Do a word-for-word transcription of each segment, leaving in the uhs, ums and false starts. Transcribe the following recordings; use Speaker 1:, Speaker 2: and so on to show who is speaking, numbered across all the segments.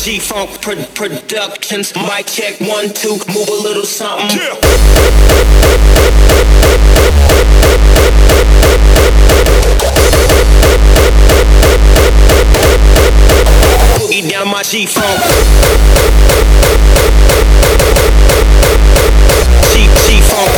Speaker 1: G-Funk pro- Productions. Mic check one, two, move a little something. Yeah. Boogie down my G-Funk. G G-Funk.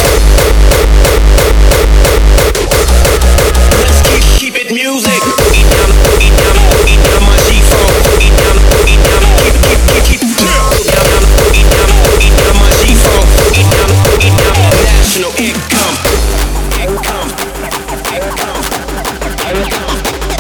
Speaker 1: Let's keep keep it music. Boogie down, boogie down, boogie down my G-Funk. Boogie down, boogie down, keep keep keep keep. Boogie down, boogie down, boogie down my G-Funk. Boogie down, boogie down. National income, income, income, income.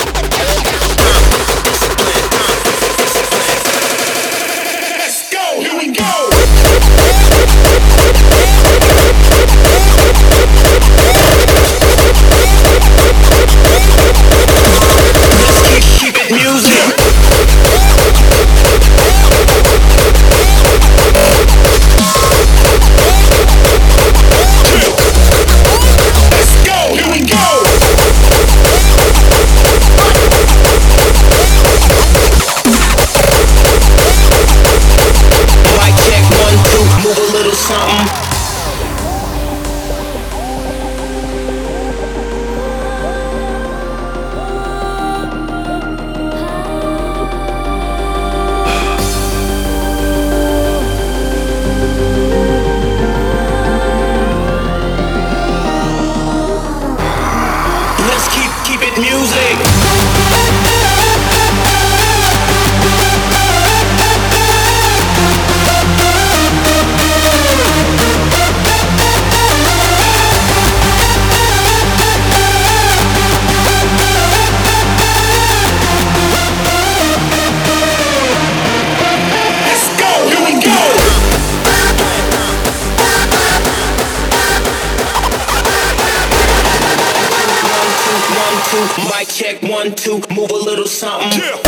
Speaker 1: Mic check one, two, move a little something. Yeah.